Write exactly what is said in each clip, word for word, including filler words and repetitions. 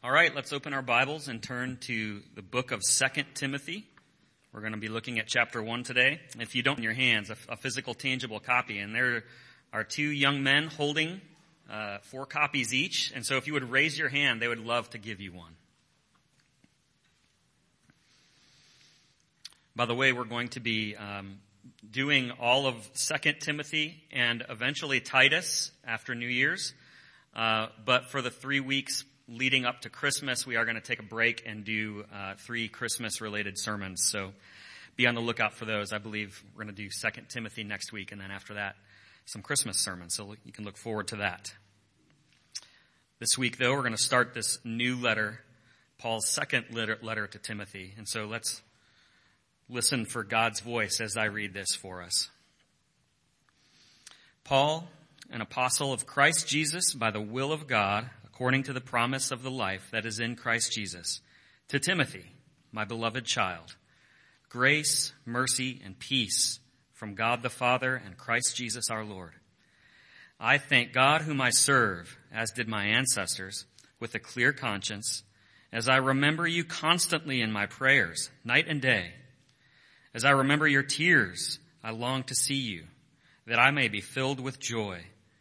All right, let's open our Bibles and turn to the book of Second Timothy. We're going to be looking at chapter one today. If you don't in your hands, a, a physical, tangible copy, and there are two young men holding uh, four copies each. And so if you would raise your hand, they would love to give you one. By the way, we're going to be um, doing all of Second Timothy and eventually Titus after New Year's. Uh, but for the three weeks leading up to Christmas, we are going to take a break and do uh, three Christmas-related sermons. So be on the lookout for those. I believe we're going to do Second Timothy next week, and then after that, some Christmas sermons. So you can look forward to that. This week, though, we're going to start this new letter, Paul's second letter, letter to Timothy. And so let's listen for God's voice as I read this for us. Paul, an apostle of Christ Jesus by the will of God, according to the promise of the life that is in Christ Jesus, to Timothy, my beloved child, grace, mercy, and peace from God the Father and Christ Jesus our Lord. I thank God whom I serve, as did my ancestors, with a clear conscience, as I remember you constantly in my prayers, night and day. As I remember your tears, I long to see you, that I may be filled with joy.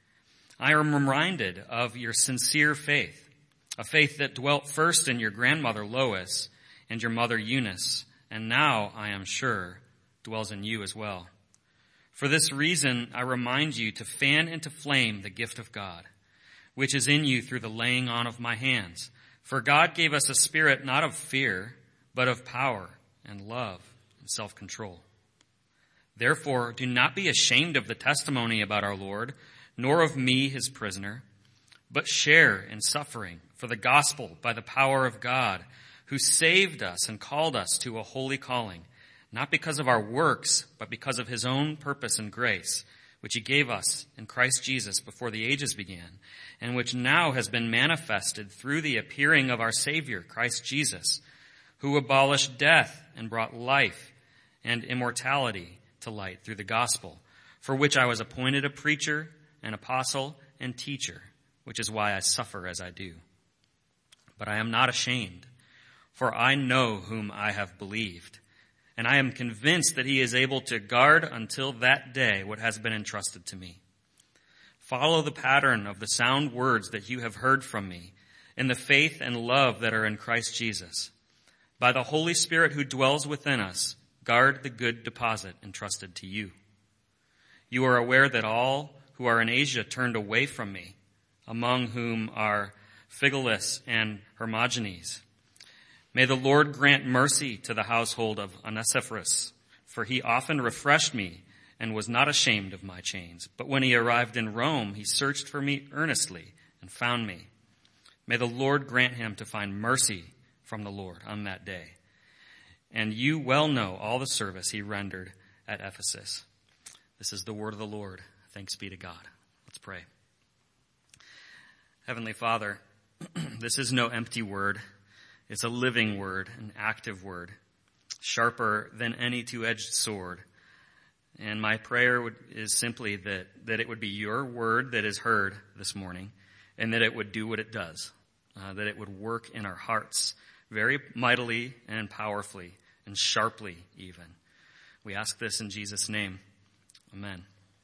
I am reminded of your sincere faith, a faith that dwelt first in your grandmother Lois and your mother Eunice, and now, I am sure, dwells in you as well. For this reason, I remind you to fan into flame the gift of God, which is in you through the laying on of my hands. For God gave us a spirit not of fear, but of power and love and self-control. Therefore, do not be ashamed of the testimony about our Lord, nor of me, his prisoner, but share in suffering for the gospel by the power of God, who saved us and called us to a holy calling, not because of our works, but because of his own purpose and grace, which he gave us in Christ Jesus before the ages began, and which now has been manifested through the appearing of our Savior, Christ Jesus, who abolished death and brought life and immortality to light through the gospel, for which I was appointed a preacher, an apostle, and teacher, which is why I suffer as I do. But I am not ashamed, for I know whom I have believed, and I am convinced that he is able to guard until that day what has been entrusted to me. Follow the pattern of the sound words that you have heard from me, in the faith and love that are in Christ Jesus. By the Holy Spirit who dwells within us, guard the good deposit entrusted to you. You are aware that all who are in Asia turned away from me, among whom are Phygelus and Hermogenes. May the Lord grant mercy to the household of Onesiphorus, for he often refreshed me and was not ashamed of my chains. But when he arrived in Rome, he searched for me earnestly and found me. May the Lord grant him to find mercy from the Lord on that day. And you well know all the service he rendered at Ephesus. This is the word of the Lord. Thanks be to God. Let's pray. Heavenly Father, this is no empty word. It's a living word, an active word, sharper than any two-edged sword. And my prayer would, is simply that, that it would be your word that is heard this morning, and that it would do what it does, uh, that it would work in our hearts very mightily and powerfully and sharply even. We ask this in Jesus' name. Amen.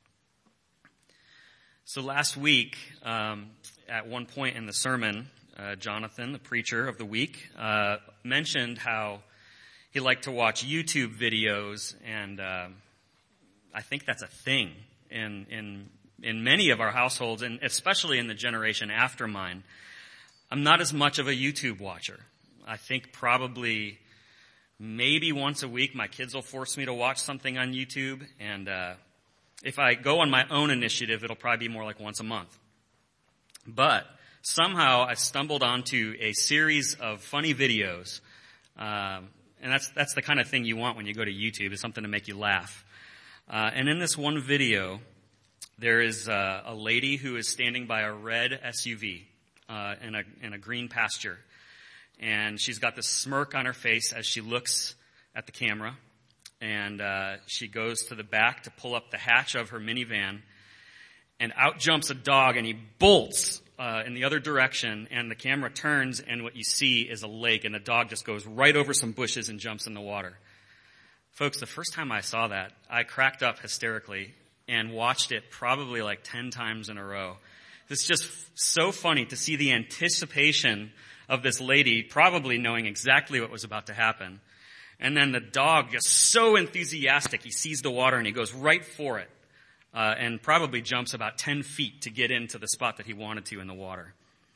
So last week, um, at one point in the sermon, uh, Jonathan, the preacher of the week, uh, mentioned how he liked to watch YouTube videos, and uh, I think that's a thing in in in many of our households, and especially in the generation after mine. I'm not as much of a YouTube watcher. I think probably maybe once a week my kids will force me to watch something on YouTube, and uh if I go on my own initiative, it'll probably be more like once a month. But somehow I stumbled onto a series of funny videos, um, and that's that's the kind of thing you want when you go to YouTube, is something to make you laugh. Uh, and in this one video, there is uh, a lady who is standing by a red S U V uh, in a in a green pasture, and she's got this smirk on her face as she looks at the camera. And uh, she goes to the back to pull up the hatch of her minivan, and out jumps a dog, and he bolts uh, in the other direction, and the camera turns, and what you see is a lake, and the dog just goes right over some bushes and jumps in the water. Folks, the first time I saw that, I cracked up hysterically and watched it probably like ten times in a row. It's just so funny to see the anticipation of this lady probably knowing exactly what was about to happen. And then the dog just so enthusiastic, he sees the water and he goes right for it. Uh, and probably jumps about ten feet to get into the spot that he wanted to in the water.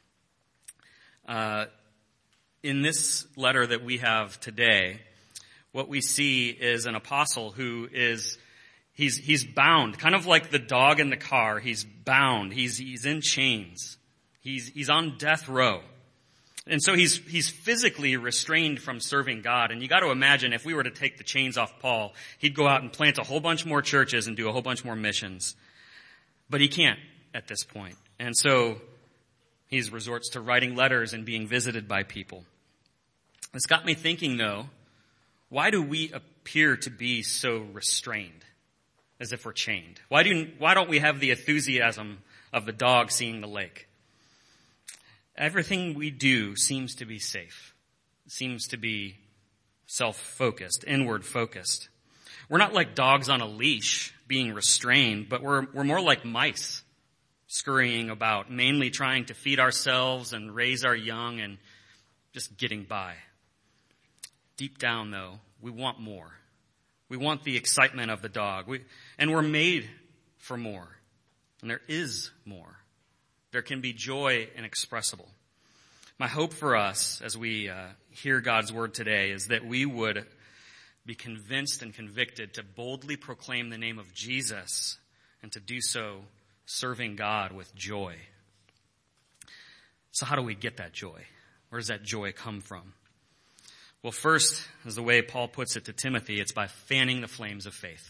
Uh, in this letter that we have today, what we see is an apostle who is, he's, he's bound, kind of like the dog in the car. He's bound. He's, he's in chains. He's, he's on death row. And so he's, he's physically restrained from serving God. And you got to imagine if we were to take the chains off Paul, he'd go out and plant a whole bunch more churches and do a whole bunch more missions. But he can't at this point. And so he resorts to writing letters and being visited by people. This got me thinking though, why do we appear to be so restrained as if we're chained? Why do, why don't we have the enthusiasm of the dog seeing the lake? Everything we do seems to be safe. It seems to be self-focused, inward-focused. We're not like dogs on a leash being restrained, but we're, we're more like mice scurrying about, mainly trying to feed ourselves and raise our young and just getting by. Deep down, though, we want more. We want the excitement of the dog. We, and we're made for more. And there is more. There can be joy inexpressible. My hope for us as we uh, hear God's word today is that we would be convinced and convicted to boldly proclaim the name of Jesus and to do so serving God with joy. So how do we get that joy? Where does that joy come from? Well, first, as the way Paul puts it to Timothy, it's by fanning the flames of faith.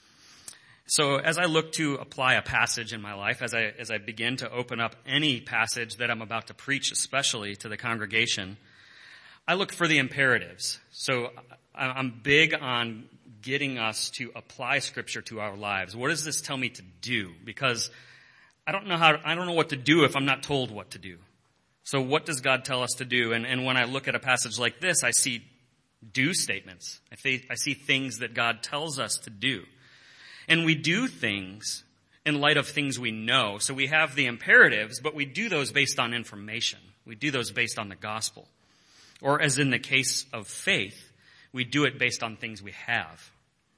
So as I look to apply a passage in my life, as I, as I begin to open up any passage that I'm about to preach, especially to the congregation, I look for the imperatives. So I'm big on getting us to apply scripture to our lives. What does this tell me to do? Because I don't know how, I don't know what to do if I'm not told what to do. So what does God tell us to do? And, and when I look at a passage like this, I see do statements. I, th- I see things that God tells us to do. And we do things in light of things we know. So we have the imperatives, but we do those based on information. We do those based on the gospel. Or as in the case of faith, we do it based on things we have.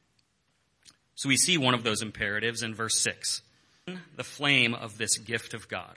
So we see one of those imperatives in verse six. The flame of this gift of God.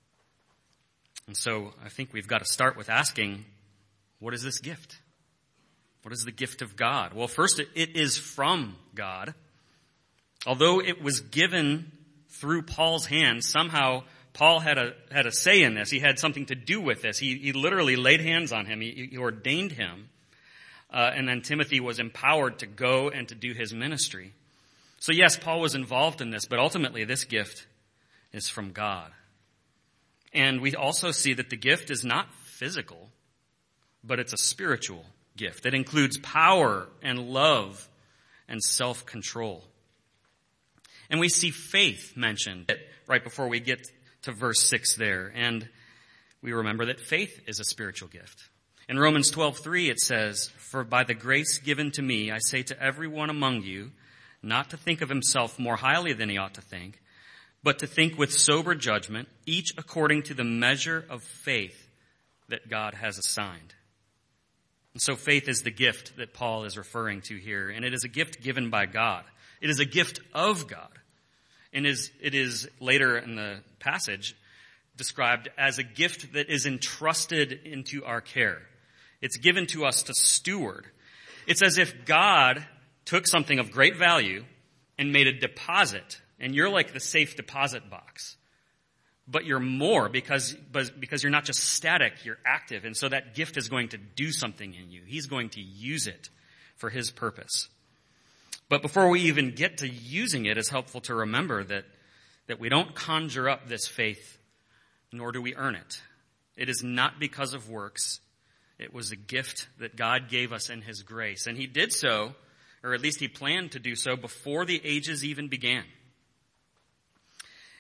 And so I think we've got to start with asking, what is this gift? What is the gift of God? Well, first, it, it is from God. Although it was given through Paul's hands, somehow Paul had a had a say in this. He had something to do with this. He, he literally laid hands on him. He, he ordained him. Uh, and then Timothy was empowered to go and to do his ministry. So yes, Paul was involved in this, but ultimately this gift is from God. And we also see that the gift is not physical, but it's a spiritual gift. It includes power and love and self-control. And we see faith mentioned right before we get to verse six there. And we remember that faith is a spiritual gift. In Romans twelve three it says, "For by the grace given to me, I say to everyone among you, not to think of himself more highly than he ought to think, but to think with sober judgment, each according to the measure of faith that God has assigned." And so faith is the gift that Paul is referring to here. And it is a gift given by God. It is a gift of God. And is, it is later in the passage described as a gift that is entrusted into our care. It's given to us to steward. It's as if God took something of great value and made a deposit. And you're like the safe deposit box. But you're more because, because you're not just static, you're active. And so that gift is going to do something in you. He's going to use it for his purpose. But before we even get to using it, it's helpful to remember that, that we don't conjure up this faith, nor do we earn it. It is not because of works. It was a gift that God gave us in his grace. And he did so, or at least he planned to do so, before the ages even began.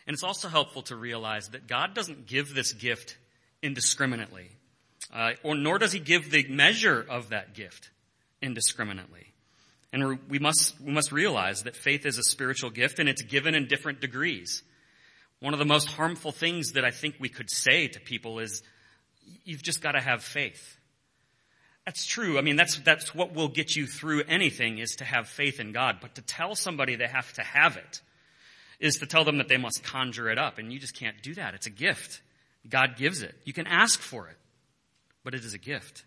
And it's also helpful to realize that God doesn't give this gift indiscriminately, uh, or nor does he give the measure of that gift indiscriminately. And we must we must realize that faith is a spiritual gift, and it's given in different degrees. One of the most harmful things that I think we could say to people is, you've just got to have faith. That's true. I mean, that's that's what will get you through anything, is to have faith in God. But to tell somebody they have to have it is to tell them that they must conjure it up. And you just can't do that. It's a gift. God gives it. You can ask for it, but it is a gift.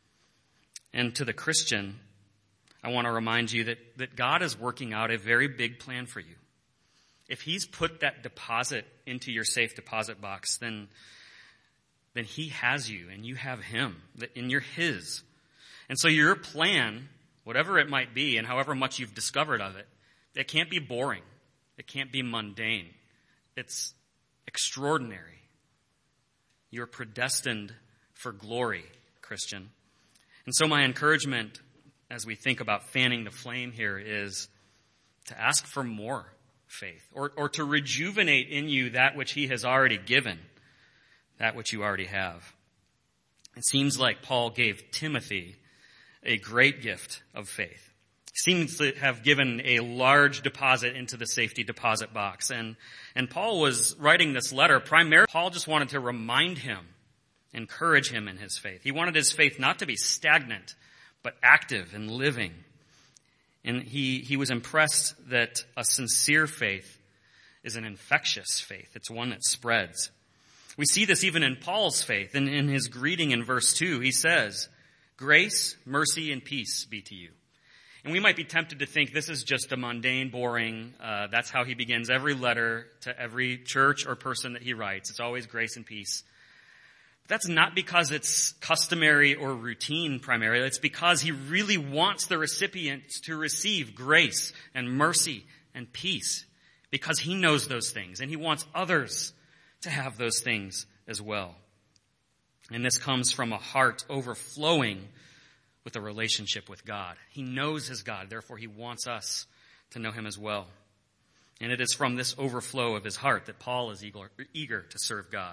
And to the Christian, I want to remind you that, that God is working out a very big plan for you. If he's put that deposit into your safe deposit box, then, then he has you and you have him, and you're his. And so your plan, whatever it might be and however much you've discovered of it, it can't be boring. It can't be mundane. It's extraordinary. You're predestined for glory, Christian. And so my encouragement as we think about fanning the flame here is to ask for more faith, or, or to rejuvenate in you that which he has already given, that which you already have. It seems like Paul gave Timothy a great gift of faith. He seems to have given a large deposit into the safety deposit box. And, and Paul was writing this letter primarily. Paul just wanted to remind him, encourage him in his faith. He wanted his faith not to be stagnant, but active and living. And he, he was impressed that a sincere faith is an infectious faith. It's one that spreads. We see this even in Paul's faith. In, in his greeting in verse two, he says, "Grace, mercy, and peace be to you." And we might be tempted to think this is just a mundane, boring, uh, that's how he begins every letter to every church or person that he writes. It's always grace and peace. That's not because it's customary or routine primarily. It's because he really wants the recipients to receive grace and mercy and peace, because he knows those things and he wants others to have those things as well. And this comes from a heart overflowing with a relationship with God. He knows his God, therefore he wants us to know him as well. And it is from this overflow of his heart that Paul is eager, eager to serve God.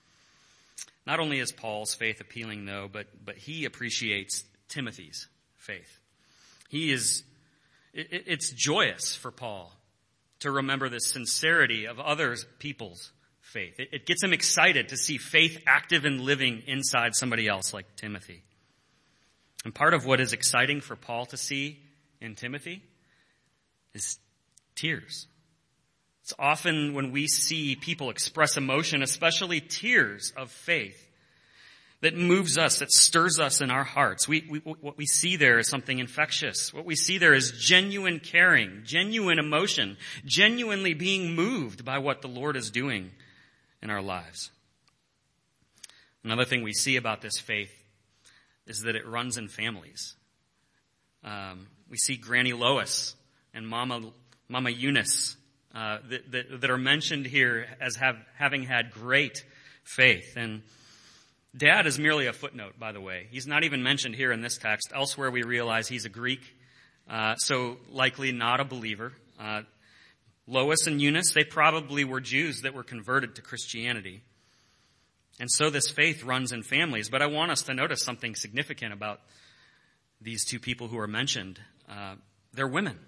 Not only is Paul's faith appealing, though, but, but he appreciates Timothy's faith. He is, it, it's joyous for Paul to remember the sincerity of other people's faith. It, it gets him excited to see faith active and living inside somebody else like Timothy. And part of what is exciting for Paul to see in Timothy is tears. It's often when we see people express emotion, especially tears of faith, that moves us, that stirs us in our hearts. We, we, what we see there is something infectious. What we see there is genuine caring, genuine emotion, genuinely being moved by what the Lord is doing in our lives. Another thing we see about this faith is that it runs in families. Um, we see Granny Lois and Mama, Mama Eunice uh, that, that, that are mentioned here as have, having had great faith. And Dad is merely a footnote, by the way. He's not even mentioned here in this text. Elsewhere we realize he's a Greek, uh, so likely not a believer. Uh, Lois and Eunice, they probably were Jews that were converted to Christianity. And so this faith runs in families. But I want us to notice something significant about these two people who are mentioned. Uh, they're women.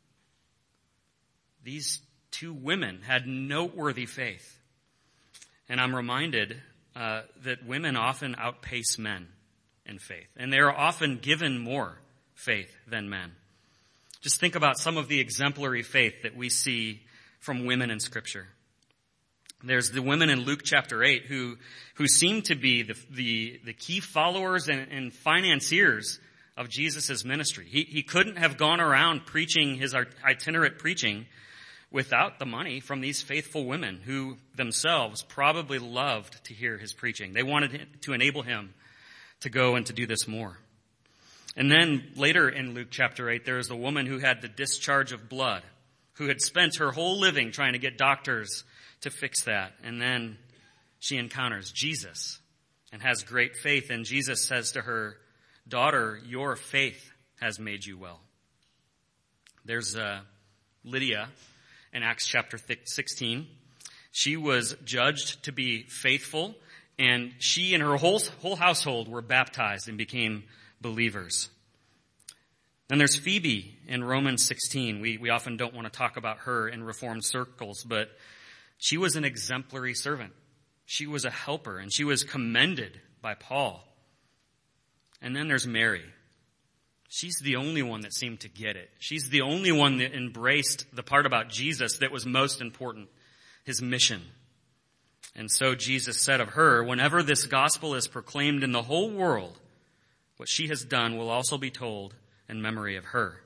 These two women had noteworthy faith. And I'm reminded uh, that women often outpace men in faith. And they are often given more faith than men. Just think about some of the exemplary faith that we see from women in Scripture. There's the women in Luke chapter eight who, who seem to be the, the, the key followers and, and financiers of Jesus' ministry. He, he couldn't have gone around preaching his itinerant preaching without the money from these faithful women who themselves probably loved to hear his preaching. They wanted to enable him to go and to do this more. And then later in Luke chapter eight, there is the woman who had the discharge of blood, who had spent her whole living trying to get doctors to fix that. And then she encounters Jesus and has great faith. And Jesus says to her, "Daughter, your faith has made you well." There's uh, Lydia in Acts chapter sixteen. She was judged to be faithful, and she and her whole, whole household were baptized and became believers. Then there's Phoebe in Romans sixteen. We, we often don't want to talk about her in Reformed circles, but she was an exemplary servant. She was a helper, and she was commended by Paul. And then there's Mary. She's the only one that seemed to get it. She's the only one that embraced the part about Jesus that was most important, his mission. And so Jesus said of her, whenever this gospel is proclaimed in the whole world, what she has done will also be told in memory of her.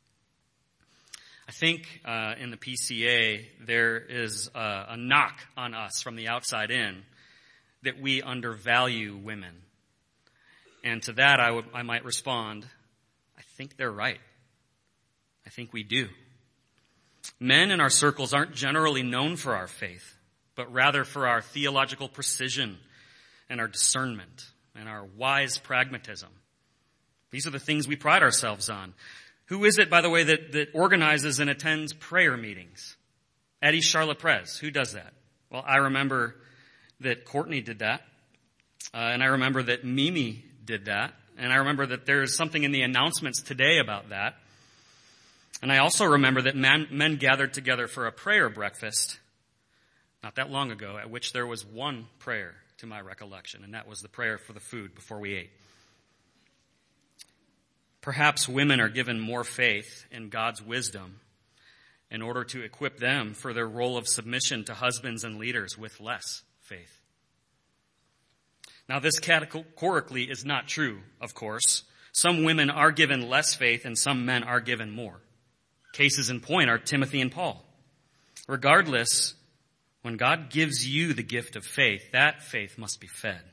I think uh, in the P C A there is a, a knock on us from the outside in that we undervalue women. And to that I would I might respond, I think they're right. I think we do. Men in our circles aren't generally known for our faith, but rather for our theological precision and our discernment and our wise pragmatism. These are the things we pride ourselves on. Who is it, by the way, that, that organizes and attends prayer meetings at East Charlotte Pres? Who does that? Well, I remember that Courtney did that, uh, and I remember that Mimi did that, and I remember that there's something in the announcements today about that. And I also remember that men, men gathered together for a prayer breakfast not that long ago, at which there was one prayer to my recollection, and that was the prayer for the food before we ate. Perhaps women are given more faith in God's wisdom in order to equip them for their role of submission to husbands and leaders with less faith. Now, this categorically is not true, of course. Some women are given less faith and some men are given more. Cases in point are Timothy and Paul. Regardless, when God gives you the gift of faith, that faith must be fed.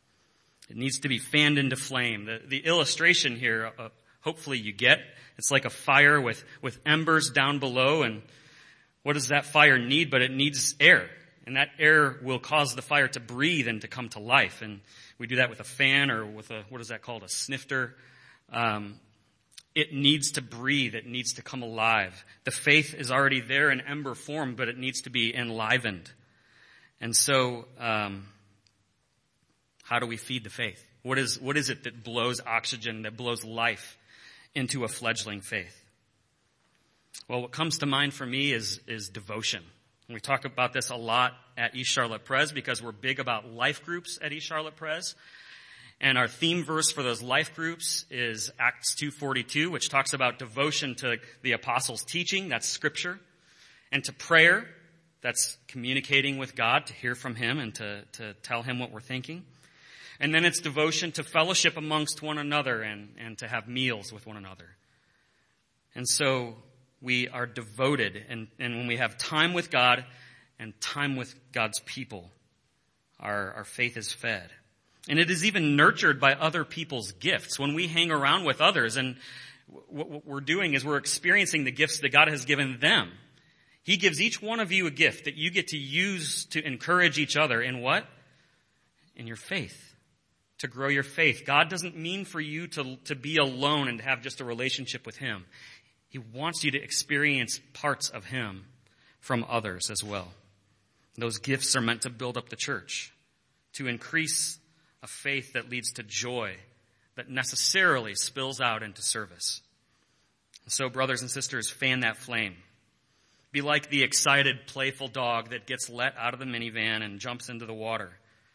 It needs to be fanned into flame. The, the illustration here, uh, hopefully you get, it's like a fire with, with embers down below. And what does that fire need? But it needs air. And that air will cause the fire to breathe and to come to life. And we do that with a fan or with a, what is that called, a snifter. Um, it needs to breathe. It needs to come alive. The faith is already there in ember form, but it needs to be enlivened. And so, um, how do we feed the faith? What is, what is it that blows oxygen, that blows life into a fledgling faith? Well, what comes to mind for me is, is devotion. And we talk about this a lot at East Charlotte Pres because we're big about life groups at East Charlotte Pres. And our theme verse for those life groups is Acts two forty-two, which talks about devotion to the apostles' teaching, that's scripture, and to prayer, that's communicating with God, to hear from him and to, to tell him what we're thinking. And then it's devotion to fellowship amongst one another and, and to have meals with one another. And so we are devoted, and, and when we have time with God and time with God's people, our, our faith is fed. And it is even nurtured by other people's gifts. When we hang around with others, and what, what we're doing is we're experiencing the gifts that God has given them. He gives each one of you a gift that you get to use to encourage each other in what? In your faith. To grow your faith. God doesn't mean for you to, to be alone and to have just a relationship with him. He wants you to experience parts of him from others as well. Those gifts are meant to build up the church, to increase a faith that leads to joy that necessarily spills out into service. And so, brothers and sisters, fan that flame. Be like the excited, playful dog that gets let out of the minivan and jumps into the water.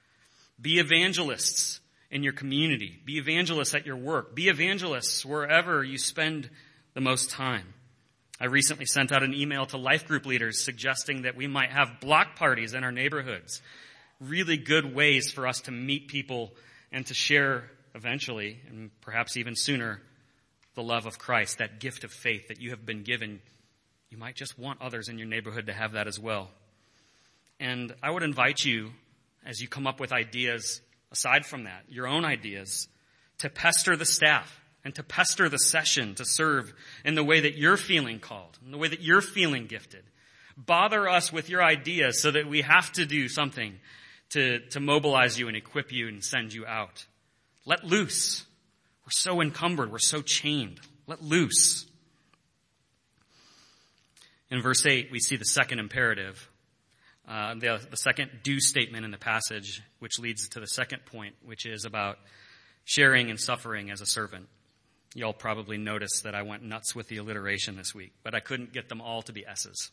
Be evangelists in your community. Be evangelists at your work. Be evangelists wherever you spend the most time. I recently sent out an email to life group leaders suggesting that we might have block parties in our neighborhoods. Really good ways for us to meet people and to share eventually, and perhaps even sooner, the love of Christ, that gift of faith that you have been given. You might just want others in your neighborhood to have that as well. And I would invite you, as you come up with ideas aside from that, your own ideas, to pester the staff and to pester the session to serve in the way that you're feeling called, in the way that you're feeling gifted. Bother us with your ideas so that we have to do something to, to mobilize you and equip you and send you out. Let loose. We're so encumbered. We're so chained. Let loose. In verse eight, we see the second imperative. uh, the, the second do statement in the passage, which leads to the second point, which is about sharing and suffering as a servant. Y'all probably noticed that I went nuts with the alliteration this week, but I couldn't get them all to be S's.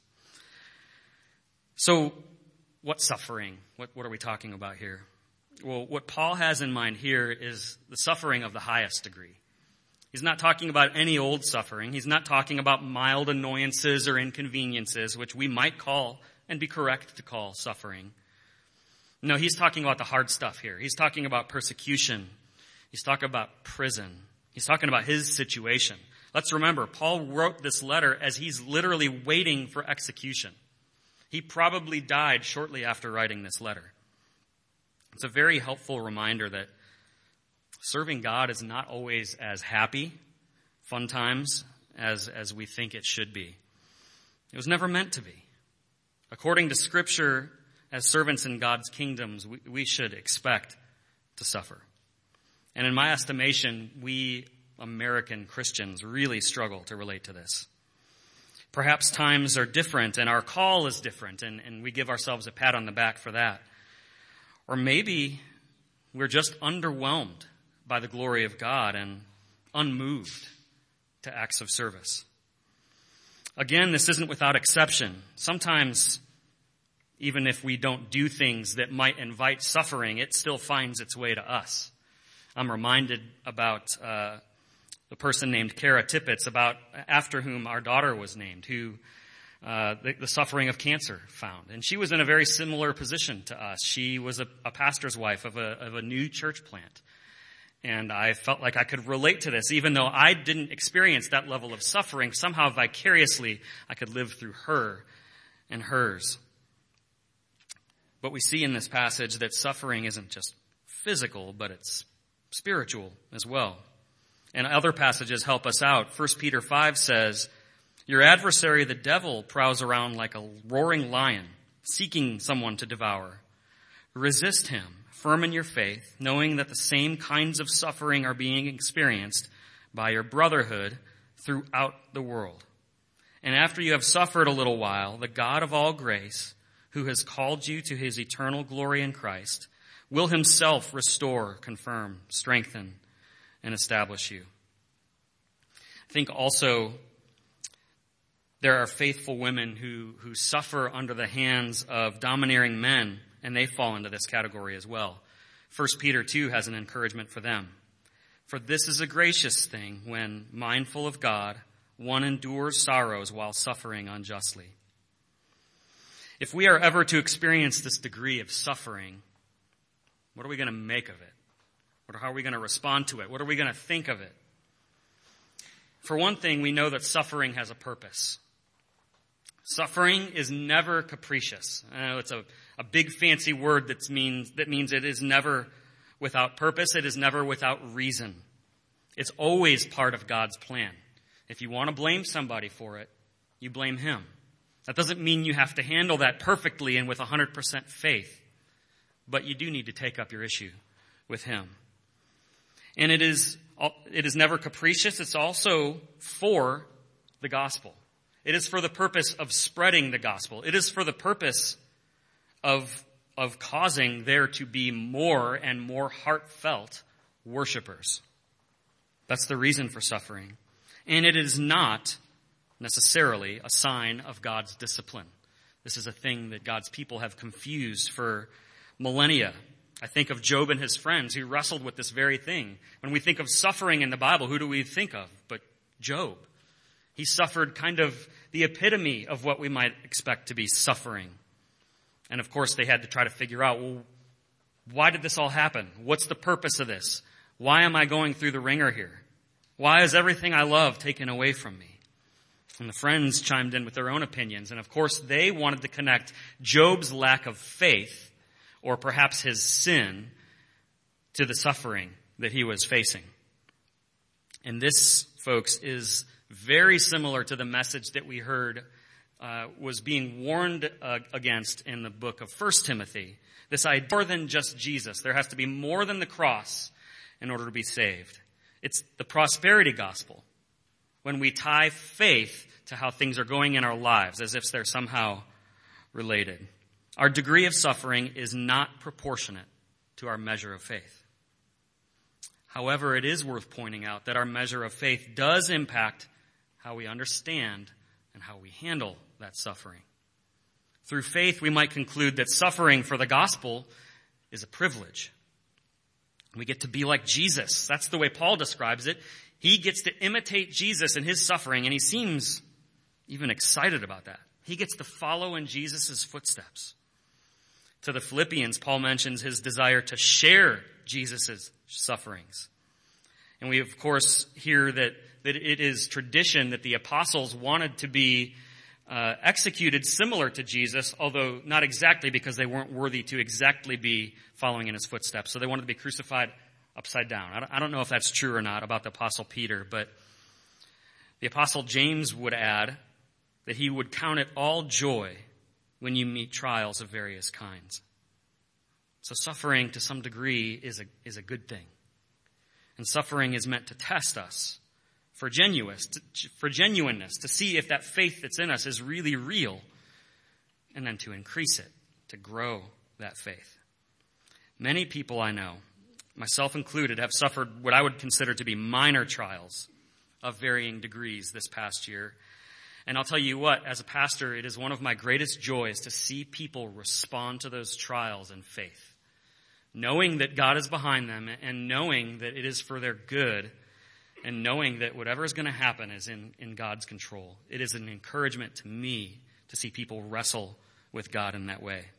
So, what suffering? What, what are we talking about here? Well, what Paul has in mind here is the suffering of the highest degree. He's not talking about any old suffering. He's not talking about mild annoyances or inconveniences, which we might call and be correct to call suffering. No, he's talking about the hard stuff here. He's talking about persecution. He's talking about prison. He's talking about his situation. Let's remember, Paul wrote this letter as he's literally waiting for execution. He probably died shortly after writing this letter. It's a very helpful reminder that serving God is not always as happy, fun times, as, as we think it should be. It was never meant to be. According to Scripture, as servants in God's kingdoms, we, we should expect to suffer. And in my estimation, we American Christians really struggle to relate to this. Perhaps times are different and our call is different, and, and we give ourselves a pat on the back for that. Or maybe we're just underwhelmed by the glory of God and unmoved to acts of service. Again, this isn't without exception. Sometimes, even if we don't do things that might invite suffering, it still finds its way to us. I'm reminded about uh, the person named Kara Tippett, about after whom our daughter was named, who uh, the, the suffering of cancer found. And she was in a very similar position to us. She was a, a pastor's wife of a, of a new church plant. And I felt like I could relate to this, even though I didn't experience that level of suffering. Somehow vicariously, I could live through her and hers. But we see in this passage that suffering isn't just physical, but it's spiritual as well. And other passages help us out. First Peter five says, "Your adversary, the devil, prowls around like a roaring lion, seeking someone to devour. Resist him, firm in your faith, knowing that the same kinds of suffering are being experienced by your brotherhood throughout the world. And after you have suffered a little while, the God of all grace, who has called you to his eternal glory in Christ, will himself restore, confirm, strengthen, and establish you." I think also there are faithful women who, who suffer under the hands of domineering men, and they fall into this category as well. First Peter two has an encouragement for them. "For this is a gracious thing when, mindful of God, one endures sorrows while suffering unjustly." If we are ever to experience this degree of suffering, what are we going to make of it? Or how are we going to respond to it? What are we going to think of it? For one thing, we know that suffering has a purpose. Suffering is never capricious. I know it's a, a big fancy word that means, that means it is never without purpose. It is never without reason. It's always part of God's plan. If you want to blame somebody for it, you blame him. That doesn't mean you have to handle that perfectly and with one hundred percent faith. But you do need to take up your issue with him. And it is, it is never capricious. It's also for the gospel. It is for the purpose of spreading the gospel. It is for the purpose of, of causing there to be more and more heartfelt worshipers. That's the reason for suffering. And it is not necessarily a sign of God's discipline. This is a thing that God's people have confused for millennia. I think of Job and his friends who wrestled with this very thing. When we think of suffering in the Bible, who do we think of but Job? He suffered kind of the epitome of what we might expect to be suffering. And of course, they had to try to figure out, well, why did this all happen? What's the purpose of this? Why am I going through the ringer here? Why is everything I love taken away from me? And the friends chimed in with their own opinions. And of course, they wanted to connect Job's lack of faith, or perhaps his sin, to the suffering that he was facing. And this, folks, is very similar to the message that we heard uh, was being warned uh, against in the book of First Timothy. This idea, more than just Jesus. There has to be more than the cross in order to be saved. It's the prosperity gospel. When we tie faith to how things are going in our lives, as if they're somehow related. Our degree of suffering is not proportionate to our measure of faith. However, it is worth pointing out that our measure of faith does impact how we understand and how we handle that suffering. Through faith, we might conclude that suffering for the gospel is a privilege. We get to be like Jesus. That's the way Paul describes it. He gets to imitate Jesus in his suffering, and he seems even excited about that. He gets to follow in Jesus' footsteps. To the Philippians, Paul mentions his desire to share Jesus' sufferings. And we, of course, hear that, that it is tradition that the apostles wanted to be uh, executed similar to Jesus, although not exactly, because they weren't worthy to exactly be following in his footsteps. So they wanted to be crucified upside down. I don't, I don't know if that's true or not about the Apostle Peter, but the Apostle James would add that he would count it all joy when you meet trials of various kinds. So suffering to some degree is a, is a good thing. And suffering is meant to test us for genuineness, for genuineness, to see if that faith that's in us is really real, and then to increase it, to grow that faith. Many people I know, myself included, have suffered what I would consider to be minor trials of varying degrees this past year. And I'll tell you what, as a pastor, it is one of my greatest joys to see people respond to those trials in faith, knowing that God is behind them and knowing that it is for their good and knowing that whatever is going to happen is in, in God's control. It is an encouragement to me to see people wrestle with God in that way.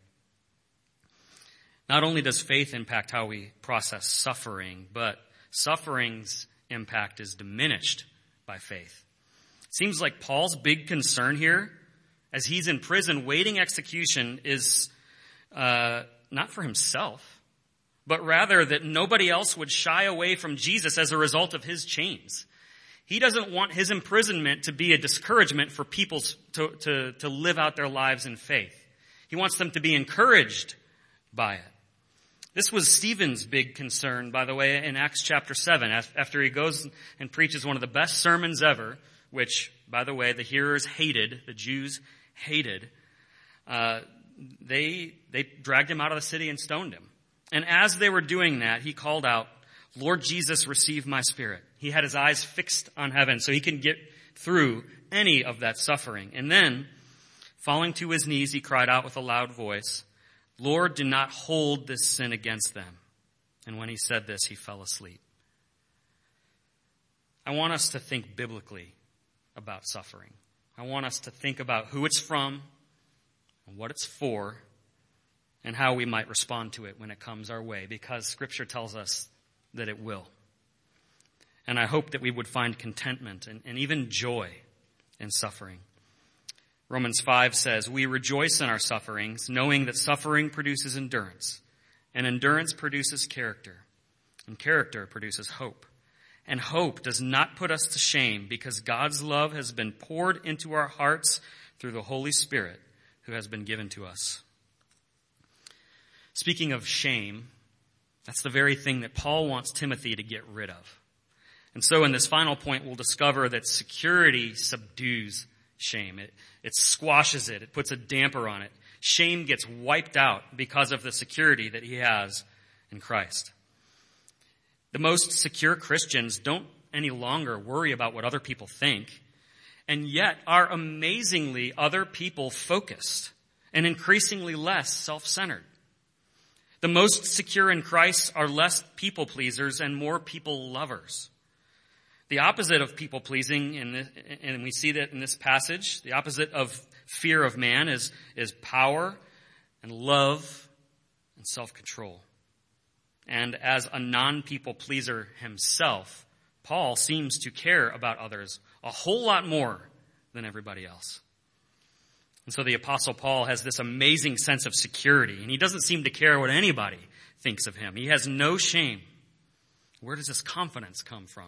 Not only does faith impact how we process suffering, but suffering's impact is diminished by faith. It seems like Paul's big concern here, as he's in prison waiting execution, is uh, not for himself, but rather that nobody else would shy away from Jesus as a result of his chains. He doesn't want his imprisonment to be a discouragement for people to, to, to live out their lives in faith. He wants them to be encouraged by it. This was Stephen's big concern, by the way, in Acts chapter seven, after he goes and preaches one of the best sermons ever, which, by the way, the hearers hated, the Jews hated. Uh, they, they dragged him out of the city and stoned him. And as they were doing that, he called out, "Lord Jesus, receive my spirit." He had his eyes fixed on heaven so he can get through any of that suffering. And then, falling to his knees, he cried out with a loud voice, "Lord, do not hold this sin against them." And when he said this, he fell asleep. I want us to think biblically about suffering. I want us to think about who it's from and what it's for and how we might respond to it when it comes our way, because Scripture tells us that it will. And I hope that we would find contentment and, and even joy in suffering. Romans five says, "We rejoice in our sufferings, knowing that suffering produces endurance, and endurance produces character, and character produces hope. And hope does not put us to shame, because God's love has been poured into our hearts through the Holy Spirit who has been given to us." Speaking of shame, that's the very thing that Paul wants Timothy to get rid of. And so in this final point, we'll discover that security subdues shame. It, it squashes it. It puts a damper on it. Shame gets wiped out because of the security that he has in Christ. The most secure Christians don't any longer worry about what other people think, and yet are amazingly other people focused and increasingly less self-centered. The most secure in Christ are less people pleasers and more people lovers. The opposite of people pleasing, and we see that in this passage, the opposite of fear of man is, is power and love and self-control. And as a non-people pleaser himself, Paul seems to care about others a whole lot more than everybody else. And so the Apostle Paul has this amazing sense of security, and he doesn't seem to care what anybody thinks of him. He has no shame. Where does this confidence come from?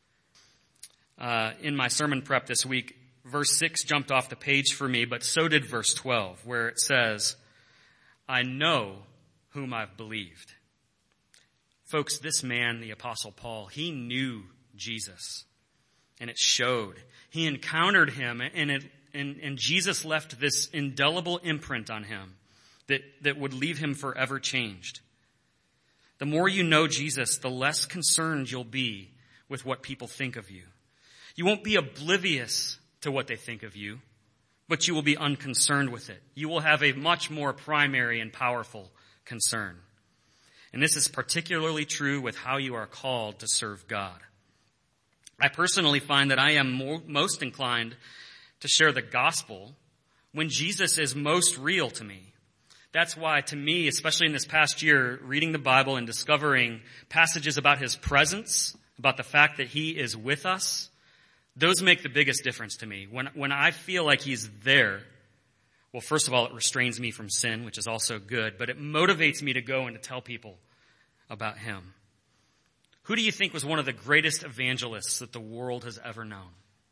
Uh, in my sermon prep this week, verse six jumped off the page for me, but so did verse twelve, where it says, "I know whom I've believed." Folks, this man, the Apostle Paul, he knew Jesus, and it showed. He encountered him, and, it, and, and Jesus left this indelible imprint on him that, that would leave him forever changed. The more you know Jesus, the less concerned you'll be with what people think of you. You won't be oblivious to what they think of you, but you will be unconcerned with it. You will have a much more primary and powerful concern. And this is particularly true with how you are called to serve God. I personally find that I am more, most inclined to share the gospel when Jesus is most real to me. That's why, to me, especially in this past year, reading the Bible and discovering passages about his presence, about the fact that he is with us, those make the biggest difference to me. When, when I feel like he's there, well, first of all, it restrains me from sin, which is also good, but it motivates me to go and to tell people about him. Who do you think was one of the greatest evangelists that the world has ever known?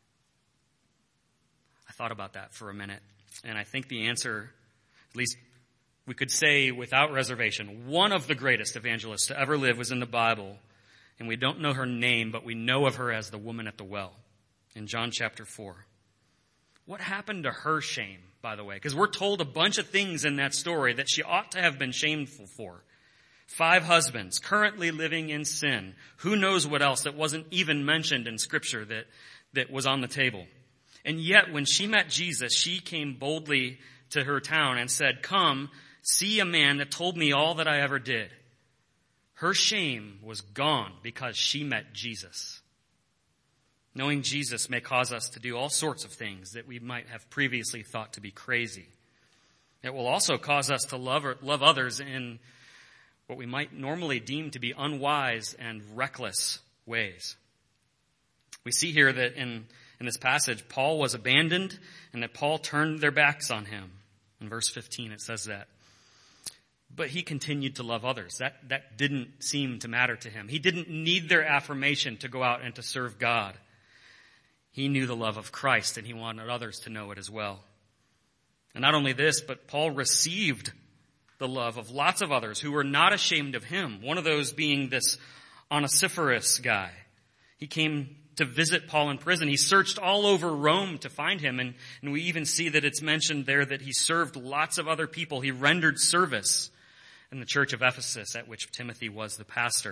I thought about that for a minute, and I think the answer, at least we could say without reservation, one of the greatest evangelists to ever live was in the Bible, and we don't know her name, but we know of her as the woman at the well in John chapter four. What happened to her shame, by the way? Because we're told a bunch of things in that story that she ought to have been shameful for. Five husbands, currently living in sin. Who knows what else that wasn't even mentioned in Scripture that, that was on the table. And yet, when she met Jesus, she came boldly to her town and said, "Come, see a man that told me all that I ever did." Her shame was gone because she met Jesus. Knowing Jesus may cause us to do all sorts of things that we might have previously thought to be crazy. It will also cause us to love or, love others in what we might normally deem to be unwise and reckless ways. We see here that in, in this passage, Paul was abandoned and that Paul turned their backs on him. In verse fifteen, it says that. But he continued to love others. That, that didn't seem to matter to him. He didn't need their affirmation to go out and to serve God. He knew the love of Christ, and he wanted others to know it as well. And not only this, but Paul received the love of lots of others who were not ashamed of him. One of those being this Onesiphorus guy. He came to visit Paul in prison. He searched all over Rome to find him, and, and we even see that it's mentioned there that he served lots of other people. He rendered service in the church of Ephesus, at which Timothy was the pastor.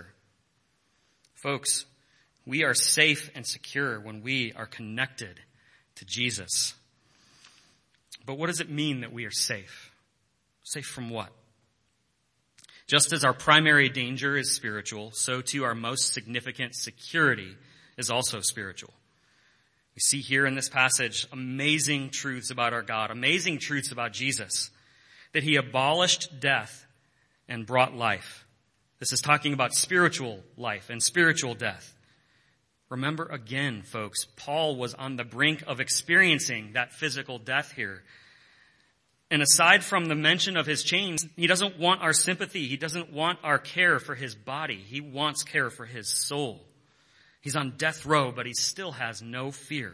Folks, we are safe and secure when we are connected to Jesus. But what does it mean that we are safe? Safe from what? Just as our primary danger is spiritual, so too our most significant security is also spiritual. We see here in this passage amazing truths about our God, amazing truths about Jesus, that he abolished death and brought life. This is talking about spiritual life and spiritual death. Remember again, folks, Paul was on the brink of experiencing that physical death here. And aside from the mention of his chains, he doesn't want our sympathy. He doesn't want our care for his body. He wants care for his soul. He's on death row, but he still has no fear.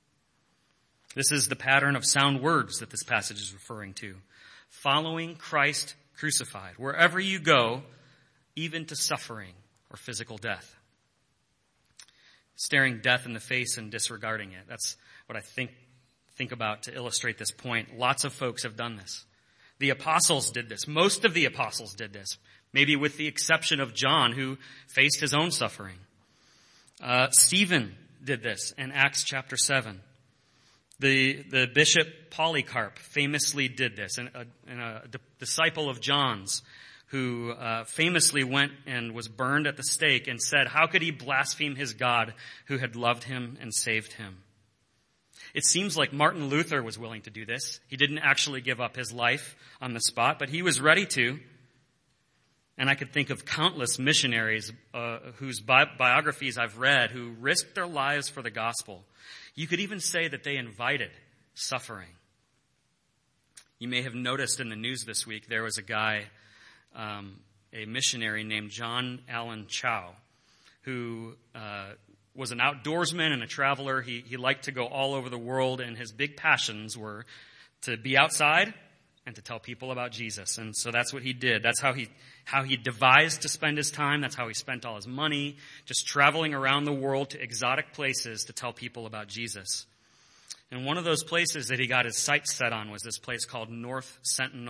This is the pattern of sound words that this passage is referring to. Following Christ crucified, wherever you go, even to suffering or physical death. Staring death in the face and disregarding it. That's what I think think about to illustrate this point. Lots of folks have done this. The apostles did this. Most of the apostles did this, maybe with the exception of John, who faced his own suffering. Uh, Stephen did this in Acts chapter seven. The, the bishop Polycarp famously did this, and a, and a disciple of John's who uh, famously went and was burned at the stake and said, how could he blaspheme his God who had loved him and saved him? It seems like Martin Luther was willing to do this. He didn't actually give up his life on the spot, but he was ready to. And I could think of countless missionaries uh, whose bi- biographies I've read who risked their lives for the gospel. You could even say that they invited suffering. You may have noticed in the news this week there was a guy, um, a missionary named John Allen Chow, who uh, was an outdoorsman and a traveler. He, he liked to go all over the world, and his big passions were to be outside and to tell people about Jesus. And so that's what he did. That's how he how he devised to spend his time. That's how he spent all his money, just traveling around the world to exotic places to tell people about Jesus. And one of those places that he got his sights set on was this place called North Sentinel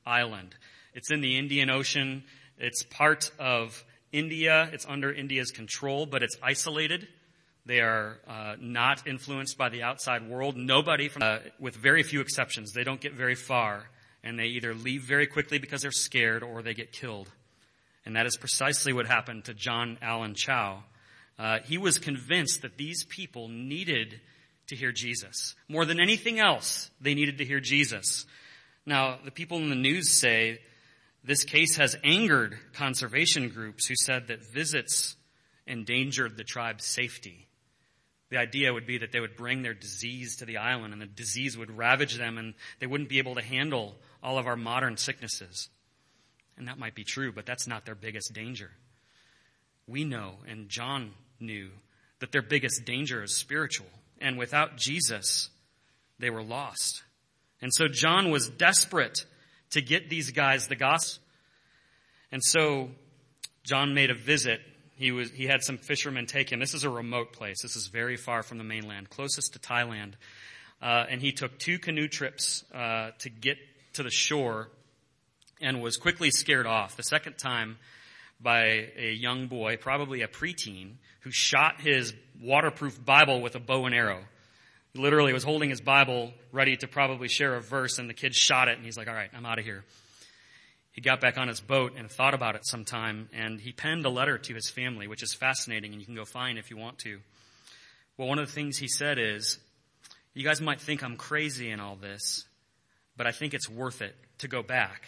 island. It's in the Indian Ocean. It's part of India. It's under India's control, but it's isolated. They are uh, not influenced by the outside world. Nobody, from, uh, with very few exceptions, they don't get very far, and they either leave very quickly because they're scared or they get killed. And that is precisely what happened to John Allen Chau. Uh, he was convinced that these people needed to hear Jesus. More than anything else, they needed to hear Jesus. Now, the people in the news say this case has angered conservation groups who said that visits endangered the tribe's safety. The idea would be that they would bring their disease to the island and the disease would ravage them and they wouldn't be able to handle all of our modern sicknesses. And that might be true, but that's not their biggest danger. We know, and John knew, that their biggest danger is spiritual. And without Jesus, they were lost. And so John was desperate to get these guys the gospel. And so John made a visit. He was he had some fishermen take him. This is a remote place. This is very far from the mainland, closest to Thailand. Uh, and he took two canoe trips uh, to get to the shore and was quickly scared off the second time by a young boy, probably a preteen, who shot his waterproof Bible with a bow and arrow. He literally was holding his Bible ready to probably share a verse, and the kid shot it, and he's like, all right, I'm out of here. He got back on his boat and thought about it some time, and he penned a letter to his family, which is fascinating, and you can go find if you want to. Well, one of the things he said is, you guys might think I'm crazy in all this, but I think it's worth it to go back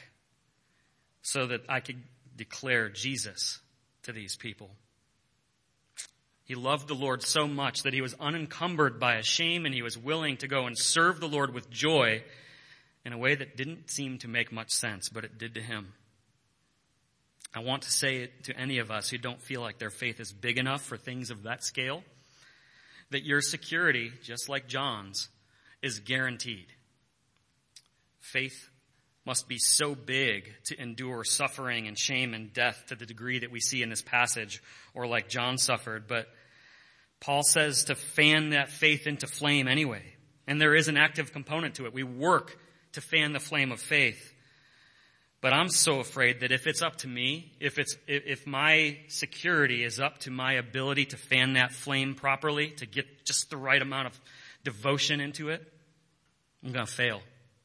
so that I could declare Jesus to these people. He loved the Lord so much that he was unencumbered by a shame, and he was willing to go and serve the Lord with joy in a way that didn't seem to make much sense, but it did to him. I want to say it to any of us who don't feel like their faith is big enough for things of that scale, that your security, just like John's, is guaranteed. Faith must be so big to endure suffering and shame and death to the degree that we see in this passage, or like John suffered. But Paul says to fan that faith into flame anyway. And there is an active component to it. We work to fan the flame of faith. But I'm so afraid that if it's up to me, if it's if my security is up to my ability to fan that flame properly, to get just the right amount of devotion into it, I'm going to fail.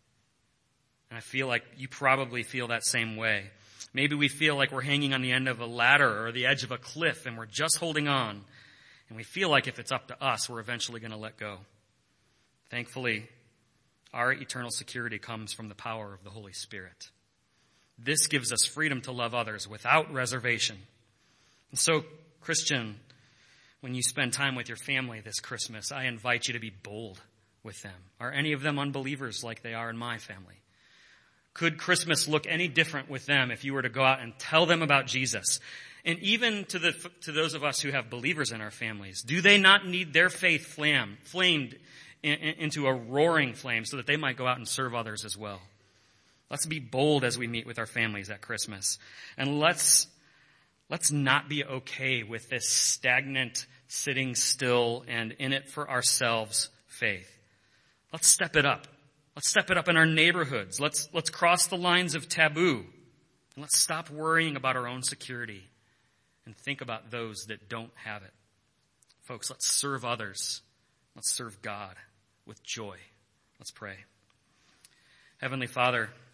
And I feel like you probably feel that same way. Maybe we feel like we're hanging on the end of a ladder or the edge of a cliff and we're just holding on. And we feel like if it's up to us, we're eventually going to let go. Thankfully, our eternal security comes from the power of the Holy Spirit. This gives us freedom to love others without reservation. And so, Christian, when you spend time with your family this Christmas, I invite you to be bold with them. Are any of them unbelievers like they are in my family? Could Christmas look any different with them if you were to go out and tell them about Jesus? And even to the to those of us who have believers in our families, do they not need their faith flam, flamed in, in, into a roaring flame so that they might go out and serve others as well? Let's be bold as we meet with our families at Christmas. And let's let's not be okay with this stagnant, sitting still, and in it for ourselves faith. Let's step it up. Let's step it up in our neighborhoods. Let's, let's cross the lines of taboo. And let's stop worrying about our own security and think about those that don't have it. Folks, let's serve others. Let's serve God with joy. Let's pray. Heavenly Father,